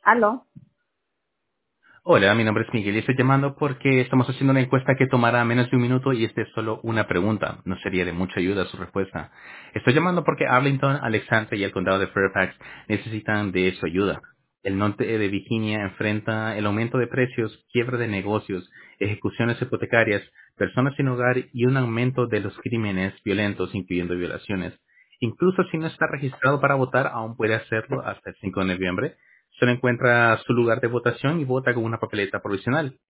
Aló. Hola, mi nombre es Miguel y estoy llamando porque estamos haciendo una encuesta que tomará menos de un minuto y esta es solo una pregunta. No sería de mucha ayuda su respuesta. Estoy llamando porque Arlington, Alexandria y el condado de Fairfax necesitan de su ayuda. El norte de Virginia enfrenta el aumento de precios, quiebra de negocios, ejecuciones hipotecarias, personas sin hogar y un aumento de los crímenes violentos, incluyendo violaciones. Incluso si no está registrado para votar, aún puede hacerlo hasta el 5 de noviembre. Solo encuentra su lugar de votación y vota con una papeleta provisional.